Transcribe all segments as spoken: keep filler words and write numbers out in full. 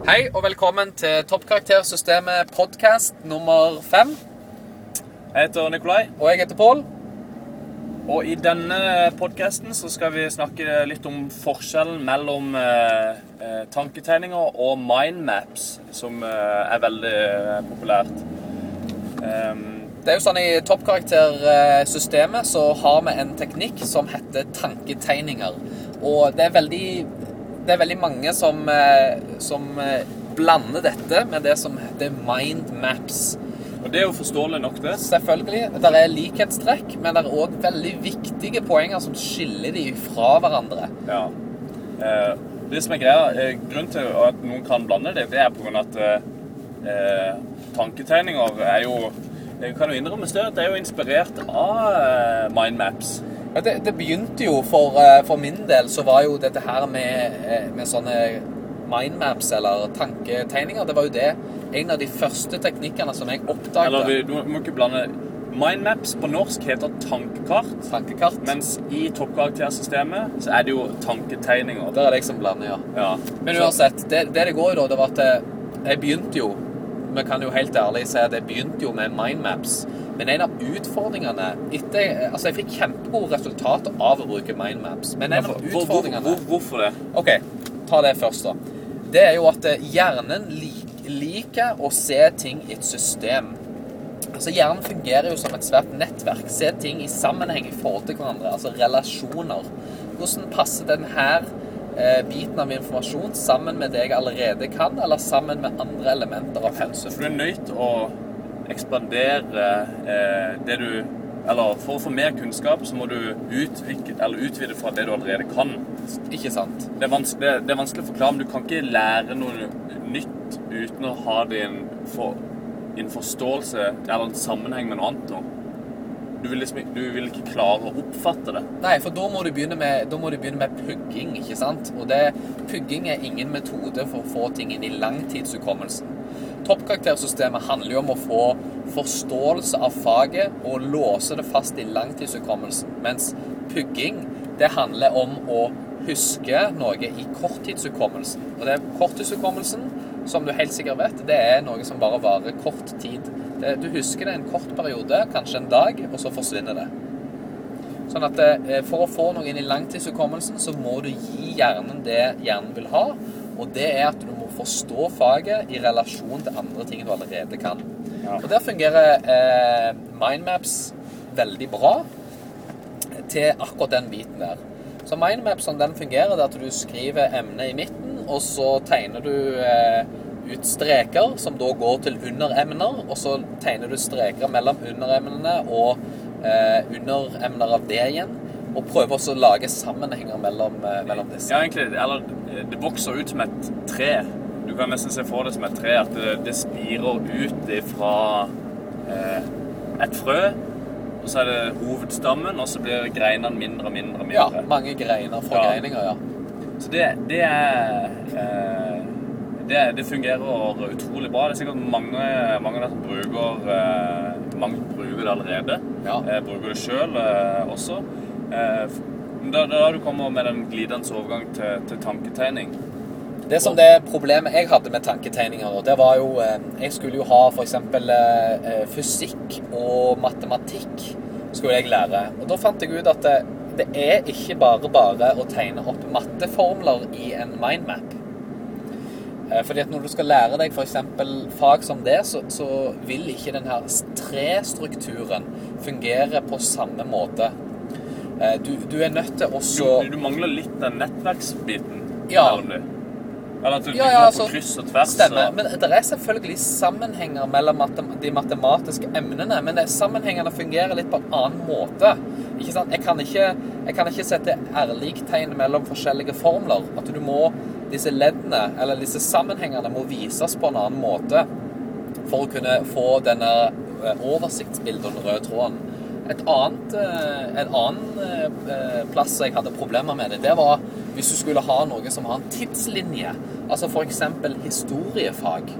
Hei og velkommen til Toppkaraktersystemet podcast nummer fem. Jeg heter Nikolai. Og jeg heter Paul. Og i denne podcasten så skal vi snakke litt om forskjellen mellom eh, tanketegninger og mindmaps, som eh, er veldig eh, populært. Um, Det er jo sånn i Toppkaraktersystemet så har vi en teknikk som heter tanketegninger. Og det er veldig, det er veldig mange som, eh, som blander dette med det som heter mindmaps. Og det er jo forståelig nok det. Selvfølgelig. Det er likhetstrekk, men det er også veldig viktige poenger som skiller de fra hverandre. Ja. Eh, det som er greia, eh, grunnen til at noen kan blande det, det er på grunn av at eh, tanketegninger er jo, jeg kan jo innrømme det, det er jo inspirert av eh, mindmaps. Ja, det, det begynte jo for, eh, for min del, så var jo dette her med, eh, med sånne mindmaps eller tanketegninger, det var jo det en av de første teknikkene som jeg oppdaget. Eller vi, du må ikke blande. Mindmaps på norsk heter tankekart. Tankekart. Mens i toppkaraktersystemet så er det jo tanketegninger. Der er det jeg som blander, ja. Ja. Men uansett, det, det det går i da, det var at jeg begynte jo, vi kan jo helt ærlig si at jeg begynte jo med mindmaps. Men en av utfordringene, etter, altså jeg fikk kjempegode resultater av å bruke mindmaps. Men en av hvor, utfordringene... hvor, hvor, hvorfor det? Ok, ta det først da. Det er jo at hjernen lik, liker å se ting i et system. Altså hjernen fungerer jo som et svært nettverk. Se ting i sammenheng i forhold til hverandre, altså relasjoner. Hvordan passer denne eh, biten av informasjon sammen med det jeg allerede kan, eller sammen med andre elementer av pensum? For du er nødt til å ekspandere eh, det du... Eller for å få mer kunnskap så må du utvikle, eller utvide fra det du allerede kan. Ikke sant? Det er vanskelig, det er vanskelig å forklare, men du kan ikke lære noe nytt uten å ha det i en, for, en forståelse eller en sammenheng med noe annet nå. Du vil, liksom, du vil ikke klare å oppfatte det. Nei, for da må du begynne med, da må du begynne med pugging, ikke sant? Og det, pugging er ingen metode for å få ting inn i langtidshukommelsen. Toppkaraktersystemet handler jo om å få forståelse av faget og låse det fast i langtidshukommelsen, mens pugging, det handler om å huske noe i korttidshukommelsen. Og det er korttidshukommelsen, som du helt sikkert vet, det er noe som bare varer kort tid. Det, du husker det en kort periode, kanskje en dag, og så forsvinner det. Sånn at eh, for å få noe inn i langtidshukommelsen, så må du gi hjernen det hjernen vil ha, og det er at du må forstå faget i relasjon til andre ting du allerede kan. Ja. Og der fungerer eh, mindmaps veldig bra til akkurat den biten der. Så mindmaps, som den fungerer, det er at du skriver emnet i midten, og så tegner du eh, ut streker som da går til underemner, og så tegner du streker mellom underemnene og eh, underemner av det igjen, og prøver også å lage sammenhenger mellom, eh, mellom disse. Ja, egentlig, eller det vokser ut som et tre. Du kan nesten se for det som et tre, at det, det spirer ut fra eh, et frø, og så er det hovedstammen, og så blir greinene mindre og mindre og mindre. Ja, mange greiner fra ja. greininger, ja. Så det, det er... Eh, det, det fungerer utrolig bra. Det er sikkert mange, mange der som bruker, eh, mange bruker det allerede. Ja. Eh, bruker det selv eh, også. Eh, da, da du kommer med den glidende overgang til, til tanketegning. Det som det problemet jeg hadde med tanketegninger, det var jo, jeg skulle jo ha for eksempel fysikk og matematikk skulle jeg lære. Og da fant jeg ut at det, det er ikke bare bare å tegne opp matteformler i en mindmap. Fordi at når du skal lære deg for eksempel fag som det, så, så vil ikke denne tre-strukturen fungere på samme måte. Du, du er nødt til også... Du, du mangler litt den nettverksbiten. Ja. Eller at du ja, går ja, på altså, kryss og tvers. Stemmer, men det er selvfølgelig sammenhenger mellom matem- de matematiske emnene, men det, sammenhengene fungerer litt på en annen måte. Ikke sant? Jeg kan ikke, jeg kan ikke sette ærligtegn mellom forskjellige formler. At du må, disse leddene, eller disse sammenhengene må vises på en annen måte for å kunne få denne oversiktsbildet og den røde tråden. Et annet, en annen plass jeg hadde problemer med det, det var hvis du skulle ha noe som har en tidslinje, altså for eksempel historiefag,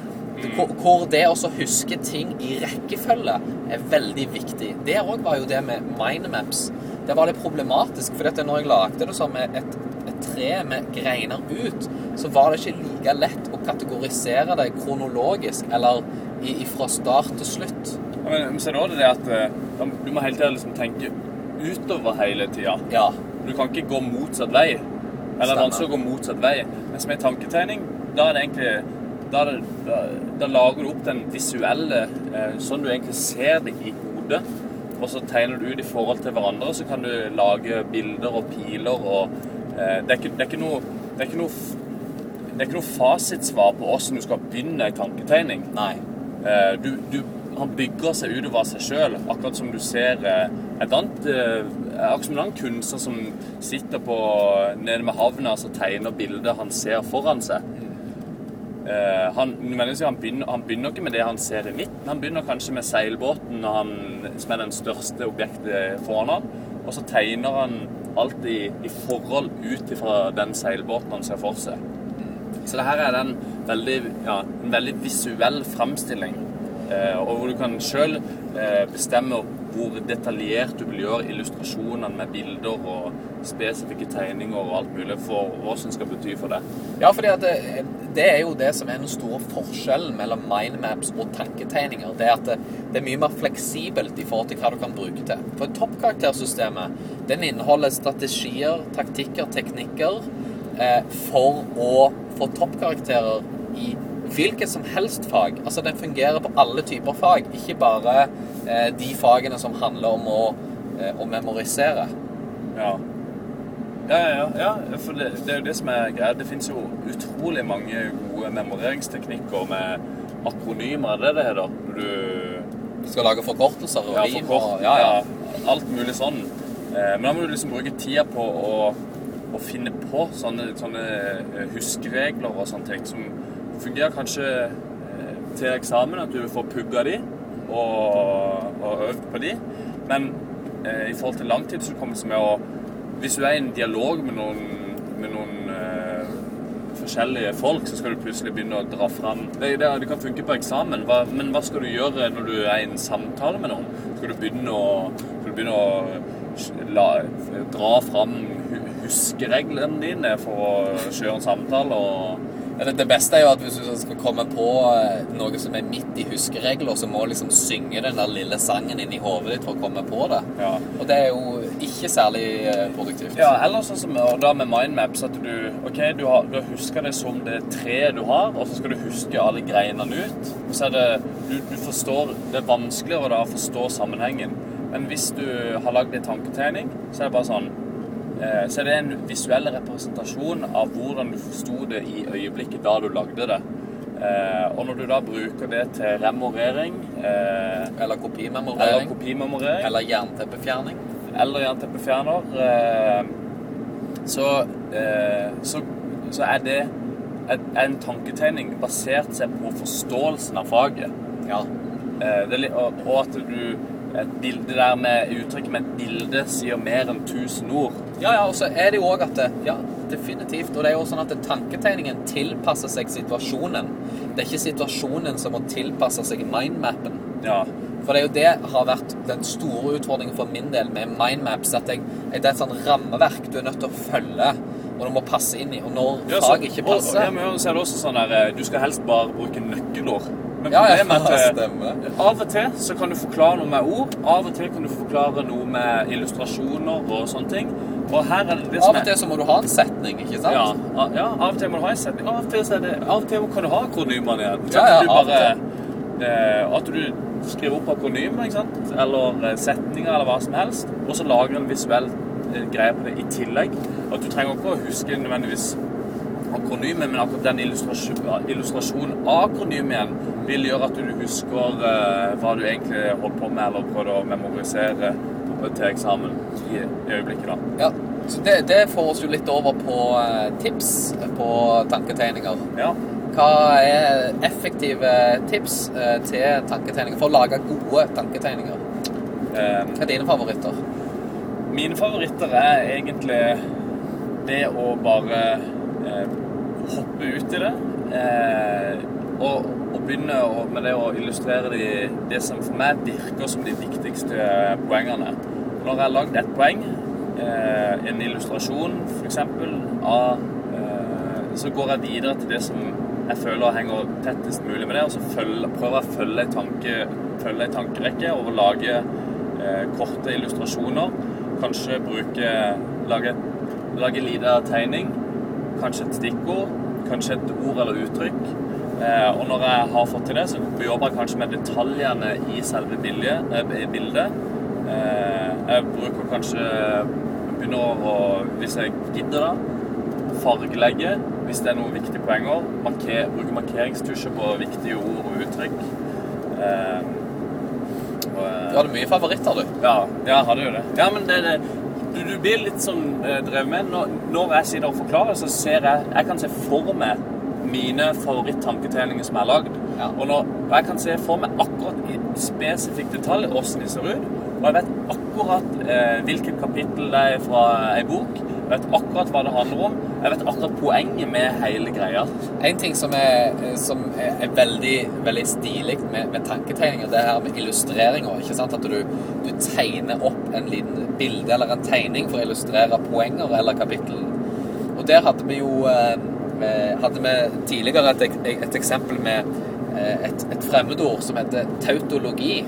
hvor det også huske ting i rekkefølge er veldig viktig. Det også var jo det med mindmaps. Det var litt problematisk, for dette når jeg lagde det som et, et tre tre med greiner ut, så var det ikke like lett å kategorisere det kronologisk, eller i, fra start til slutt. Ja, men, men så er det også det at uh, du må hele tiden liksom tenke utover hele tiden. Ja. Du kan ikke gå motsatt vei, eller vanskelig å gå motsatt vei. Men som en tanketegning, da er det egentlig, da, er det, da, da lager du opp den visuelle, uh, sånn du egentlig ser det i hodet, og så tegner du ut i forhold til hverandre, så kan du lage bilder og piler, og uh, det, er ikke, det er ikke noe, det er ikke noe, det er ikke noe fasitsvar på hvordan du skal begynne en tanketegning. Nei. Uh, du, du, han bygger seg utover seg selv, akkurat som du ser uh, et annet, uh, akkurat som en annen kunstner som sitter på, nede med havna, og så tegner bilder han ser foran seg. Uh, han, han, begynner, han begynner ikke med det han ser i midten, han begynner kanskje med seilbåten han, som er den største objektet foran han, og så tegner han alt i, i forhold ut fra den seilbåten han ser for seg. Så det her er en veldig, ja, en veldig visuell fremstilling, uh, og hvor du kan selv uh, bestemme hvor detaljert du vil gjøre illustrasjonene med bilder og spesifikke tegninger og alt mulig for hva som skal bety for det. Ja, fordi at det, det er jo det som er den store forskjellen mellom mindmaps og tanketegninger. Det er at det, det er mye mer fleksibelt i forhold til hva du kan bruke til. For toppkaraktersystemet, den inneholder strategier, taktikker, teknikker eh, for å få toppkarakterer i hvilket som helst fag. Altså den fungerer på alle typer fag, ikke bare eh, de fagene som handler om å, eh, å memorisere. Ja. Ja, ja, ja, for det, det er jo det som er greit. Det finnes jo utrolig mange gode memoreringsteknikker med akronymer, er det det heter? Du skal lage forkortelser og ja, rim forkort, og ja, ja. ja, alt mulig sånn. Eh, men da må du liksom bruke tida på å, å finne på sånne, sånne huskeregler og sånne ting som fungerer kanskje eh, til eksamen, at du får pugga de og, og øvd på de. Men eh, i forhold til langtidshukommelse med å hvis du er i en dialog med noen, med noen uh, forskjellige folk, så skal du plutselig begynne å dra frem. Det, det, det kan funke på eksamen, hva, men hva skal du gjøre når du er i en samtale med noen? Skal du begynne å, skal du begynne å la, dra frem huskereglene dine for å kjøre en samtale? Og det, det beste er jo at hvis du skal komme på noe som er midt i huskeregler, så må du liksom synge den der lille sangen inn i hovedet ditt for å komme på det. Ja. Og det er jo ikke særlig produktivt. Ja, eller sånn som da med mindmaps, at du, ok, du har, du har husket det som det treet du har, og så skal du huske alle greinene ut. Og så er det, du, du forstår, det er vanskeligere da å forstå sammenhengen. Men hvis du har lagd en tanketegning, så er det bare sånn, eh, så er det en visuell representasjon av hvordan du forstod det i øyeblikket da du lagde det. Eh, og når du da bruker det til remorering, eh, eller kopimemorering, eller, kopimemorering, eller jernteppefjerning, eller jernteppefjerner, eh, så, eh, så, så er det er en tanketegning basert seg på forståelsen av faget. Ja. Eh, det, og, og at du et bilde der med uttrykket med et bilde sier mer enn tusen ord. Ja, ja, og så er det jo også at det, ja, definitivt, og det er jo sånn at tanketegningen tilpasser seg situasjonen. Det er ikke situasjonen som må tilpasse seg mindmappen. Ja. For det er jo det har vært den store utfordringen for min del med mindmaps, at jeg, det er et sånn rammeverk du er nødt til å følge, og du må passe inn i, og når ja, fag ikke passer. Og, ja, men så er det også sånn der, du skal helst bare bruke nøkkelord. Men ja, problemet ja, er at av og til så kan du forklare noe med ord, av og til kan du forklare noe med illustrasjoner og sånne ting. Og her er det det som av og til så må du ha en setning, ikke sant? Ja, ja, av og til må du ha en setning. Av og til, så er det, av og til kan du ha akronymene igjen. Ja, ja, du bare, av og til. Eh, at du skriver opp akronymer, ikke sant? Eller setninger eller hva som helst, og så lager en visuell eh, greie på det i tillegg. At du trenger ikke å huske nødvendigvis akronymen, men akkurat den illustrasjonen illustrasjon av akronymen igjen vil gjøre at du husker uh, hva du egentlig holdt på med, eller prøvde å memorisere til eksamen i, i øyeblikket da. Ja, så det, det får oss jo litt over på uh, tips på tanketegninger. Ja. Hva er effektive tips uh, til tanketegninger, for å lage gode tanketegninger? Um, Hva er dine favoritter? Mine favoritter er egentlig det å bare eh, hoppe ut i det eh, og, og begynne å, med det å illustrere de, det som for meg virker som de viktigste poengene. Når jeg har lagd et poeng, eh, en illustrasjon, for eksempel, av, eh, så går jeg videre til det som jeg føler henger tettest mulig med det, og så følger, prøver jeg å følge en, tanke, følge en tankerekke og lage eh, korte illustrasjoner. Kanskje bruke, lage, lage lite tegning, kanskje et stikkord, kanskje et ord eller uttrykk. Eh, og når jeg har fått til det, så jobber jeg kanskje med detaljene i selve bildet. Eh, bildet. Eh, jeg bruker kanskje, begynner å, hvis jeg gidder da, fargelegge, hvis det er noen viktige poenger, marker, bruke markeringstusjer på viktige ord og uttrykk. Eh, og, Du hadde mye favoritter, du. Ja, jeg hadde jo det. Ja, men det, det du, du blir litt sånn eh, drevet med. Når, når jeg sitter og forklarer, så ser jeg, jeg kan se for meg mine favoritt-tanketegninger som jeg har laget. Ja. Og, når, og jeg kan se for meg akkurat i spesifikk detalj hvordan de ser ut, og jeg vet akkurat eh, hvilket kapittel det er fra en bok, jeg vet akkurat hva det handler om, jeg vet akkurat poenget med hele greia. En ting som er, som er veldig, veldig stilig med, med tanketegninger, det er her med illustreringer, ikke sant? At du, du tegner opp en liten bilde eller en tegning for å illustrere poenger eller kapittel. Og der hadde vi jo eh, hadde vi tidligere et, et eksempel med et, et fremmedord som heter tautologi.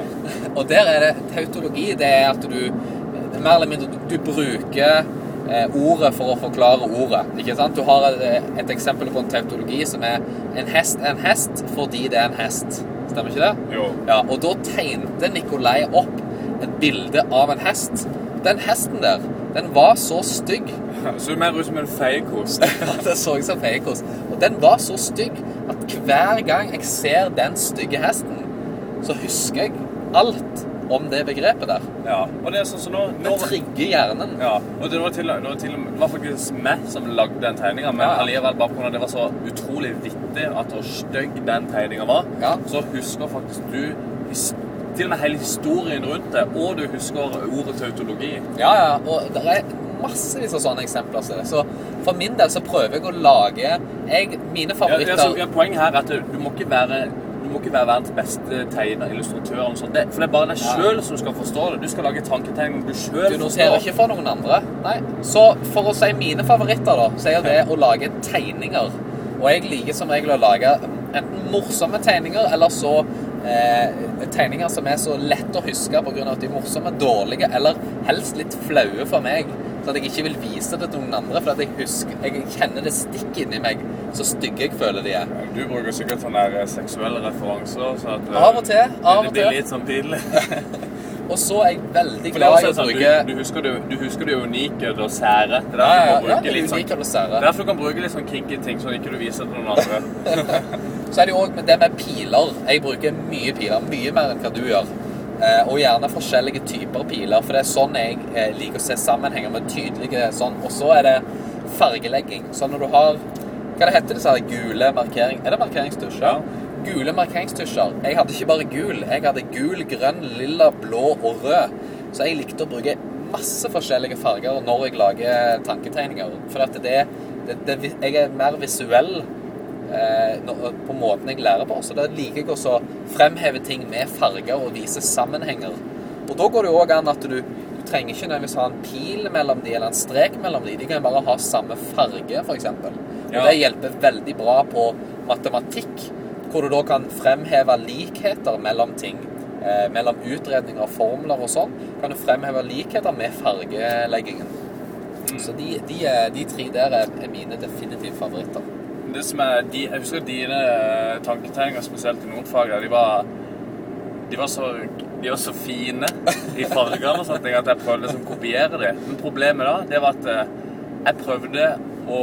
Og der er det, tautologi, det er at du, mer eller mindre, du, du bruker eh, ordet for å forklare ordet, ikke sant? Du har et, et eksempel på en tautologi som er en hest er en hest fordi det er en hest. Stemmer ikke det? Jo. Ja, og da tegnte Nikolai opp et bilde av en hest. Den hesten der, den var så stygg. Så mer ut som en feiekost. Ja, det så ut som feiekost. Og den var så stygg at hver gang jeg ser den stygge hesten, så husker jeg alt om det begrepet der. Ja, og det er sånn som nå... Det trigger hjernen. Ja, og det var, til, det, var til, det var faktisk meg som lagde den tegningen, men Ja. alligevel bare på når det var så utrolig vittig at hvor stygg den tegningen var, Ja. så husker faktisk du his- til og med hele historien rundt det, og du husker ordet tautologi. Ja, ja, og det er massevis av sånne eksempler. Så, så for min del så prøver jeg å lage jeg, mine Ja, favoritter. ja, så, ja, poenget her er at du må ikke være, du må ikke være verdens beste tegner, illustratør og sånt. Det, for det er bare deg Ja. selv som skal forstå det. Du skal lage tanketegning du selv Du noterer forstår. ikke for noen andre. Nei. Så for å si mine favoritter da, så er det å lage tegninger. Og jeg liker som regel å lage enten morsomme tegninger, eller så eh, tegninger som er så lett å huske på grunn av at de er morsomme, dårlige, eller helst litt flaue for meg. Så at jeg ikke vil vise det til noen andre, for at jeg husker, jeg kjenner det stikk inni meg, så stygge jeg føler de er. Du bruker sikkert sånne der seksuelle referanser, så at Av og til, av det og blir til. litt sånn pinlig. Og så er jeg veldig For det er glad også i å sånn, bruke... du, du, husker det, du husker det unike og sære. Det er Ja, derfor ja, du ja, kan bruke det er litt sånn, unikt og det sære. er derfor du kan bruke litt sånn kinky ting, så ikke du viser det til noen andre. Så er det jo også med det med piler. Jeg bruker mye piler, mye mer enn hva du gjør. Eh, og gjerne forskjellige typer piler, for det er sånn jeg eh, liker å se sammenhenger med tydelige sånn. Og så er det fargelegging. Så når du har, hva det heter det, så er det gule markering. Er det markeringstusjer? Ja. Gule markeringstusjer. Jeg hadde ikke bare gul, jeg hadde gul, grønn, lilla, blå og rød. Så jeg likte å bruke masse forskjellige farger når jeg lager tanketegninger. For at det, det, det, jeg er mer visuell eh, når, på måten jeg lærer på. Så da liker jeg også å fremheve ting med farger og vise sammenhenger. Og da går det jo også an at du, du trenger ikke nødvendigvis ha en pil mellom de eller en strek mellom de. De kan bare ha samme farge, for eksempel. Og Ja. det hjelper veldig bra på matematikk, hvor du da kan fremheve likheter mellom ting. Eh, mellom utredninger og formler og sånn, kan du fremheve likheter med fargeleggingen. Mm. Så de, de, er- de tre der er, er mine definitive favoritter. Det som er, de, jeg husker dine tanketegninger, spesielt i notfaget, de var, de var så, de var så fine i fargene og sånt, at jeg prøvde liksom å kopiere det. Men problemet da, det var at eh, jeg prøvde å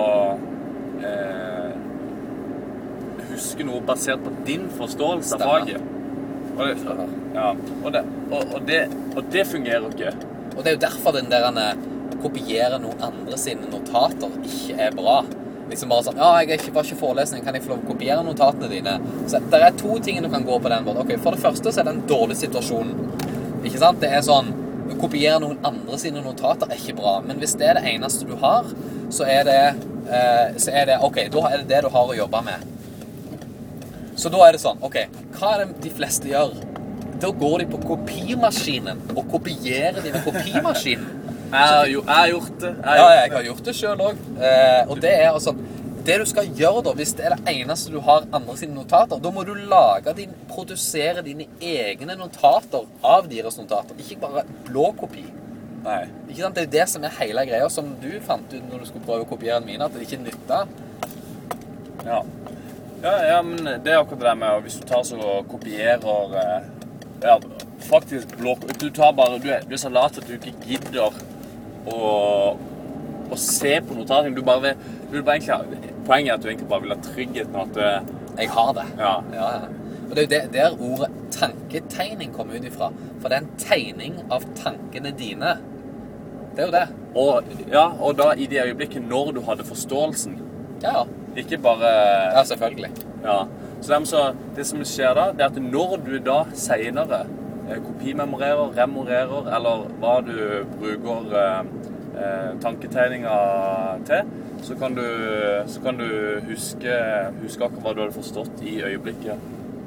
eh, huske noe basert på din forståelse av Stemmer. faget. Og det, ja, og det, og, og det, og det fungerer ikke. Og det er jo derfor den der å kopiere noen andre sine notater ikke er bra. Liksom bare sånn, ja, jeg er ikke, var ikke forelesning, kan jeg få lov å kopiere notatene dine? Så det er to ting du kan gå på den måten. Ok, for det første så er det en dårlig situasjon. Ikke sant? Det er sånn, å kopiere noen andre sine notater er ikke bra. Men hvis det er det eneste du har, så er det, eh, så er det ok, da er det det du har å jobbe med. Så da er det sånn, ok, hva er det de fleste gjør? Da går de på kopimaskinen og kopierer de med kopimaskinen. Jeg har, jo, jeg har gjort det. Jeg har Ja, gjort jeg har gjort det selv også. Eh, og det er altså, det du skal gjøre da, hvis det er det eneste du har andre sine notater, da må du lage din, produsere dine egne notater av deres notater, ikke bare blåkopi. Nei. Ikke sant? Det er jo det som er hele greia som du fant ut når du skulle prøve å kopiere en mine, at det ikke nytter. Ja. Ja, ja, men det er akkurat det der med, hvis du tar så og kopierer, eh, ja, faktisk blå, du tar bare, du er, du er så lat at du ikke gidder å, å se på notatene, du bare vil, du vil bare egentlig, poenget er at du egentlig bare vil ha tryggheten at eh, Jeg har det. Ja. Ja, ja. Og det er jo det, der ordet tanketegning kommer ut ifra, for det er en tegning av tankene dine. Det er jo det. og, ja, og da i det øyeblikket når du hadde forståelsen, Ja, ikke bare... ja selvfølgelig. Ja, så dermed så, det som skjer da, det er at når du da senere eh, kopimemorerer, remorerer, eller hva du bruker eh, eh, tanketegninger til, så kan du, så kan du huske, huske akkurat hva du hadde forstått i øyeblikket.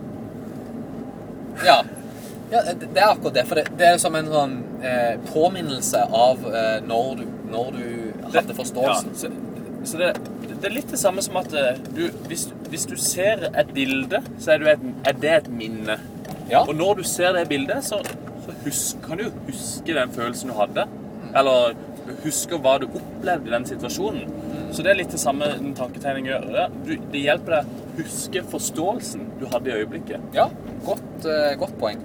Ja, ja det, det er akkurat det, for det, det er som en sånn eh, påminnelse av eh, når, du, når du hadde forståelsen. Ja, så, så det, det er litt det samme som at eh, du, hvis, hvis du ser et bilde, så er, du et, er det et minne. Ja. Og når du ser det bildet, så, så husk, kan du huske den følelsen du hadde. Eller huske hva du opplevde i den situasjonen. Så det er litt det samme den tanketegningen gjør. Det, du, det hjelper deg å huske forståelsen du hadde i øyeblikket. Ja, godt, eh, godt poeng.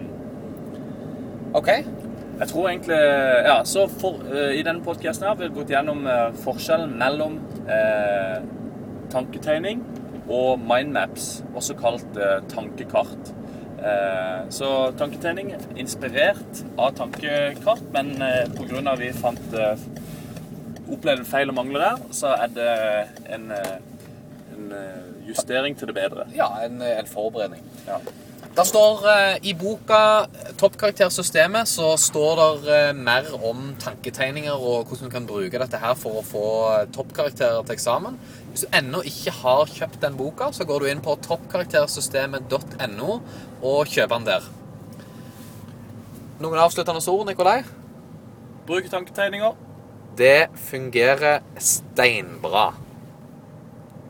Ok. Jeg tror egentlig, ja, så for, uh, i denne podcasten her har vi gått gjennom uh, forskjellen mellom uh, tanketegning og mindmaps, også kalt uh, tankekart. Uh, så tanketegning er inspirert av tankekart, men uh, på grunn av vi fant uh, opplevde feil og mangler der, så er det en, uh, en uh, justering til det bedre. Ja, en, en forberedning. Ja. Der står eh, i boka Toppkaraktersystemet, så står det eh, mer om tanketegninger og hvordan du kan bruke dette her for å få toppkarakterer til eksamen. Hvis du ennå ikke har kjøpt den boka, så går du inn på toppkaraktersystemet punktum no og kjøper den der. Noen avsluttende ord, Nikolai? Bruk tanketegninger. Det fungerer steinbra.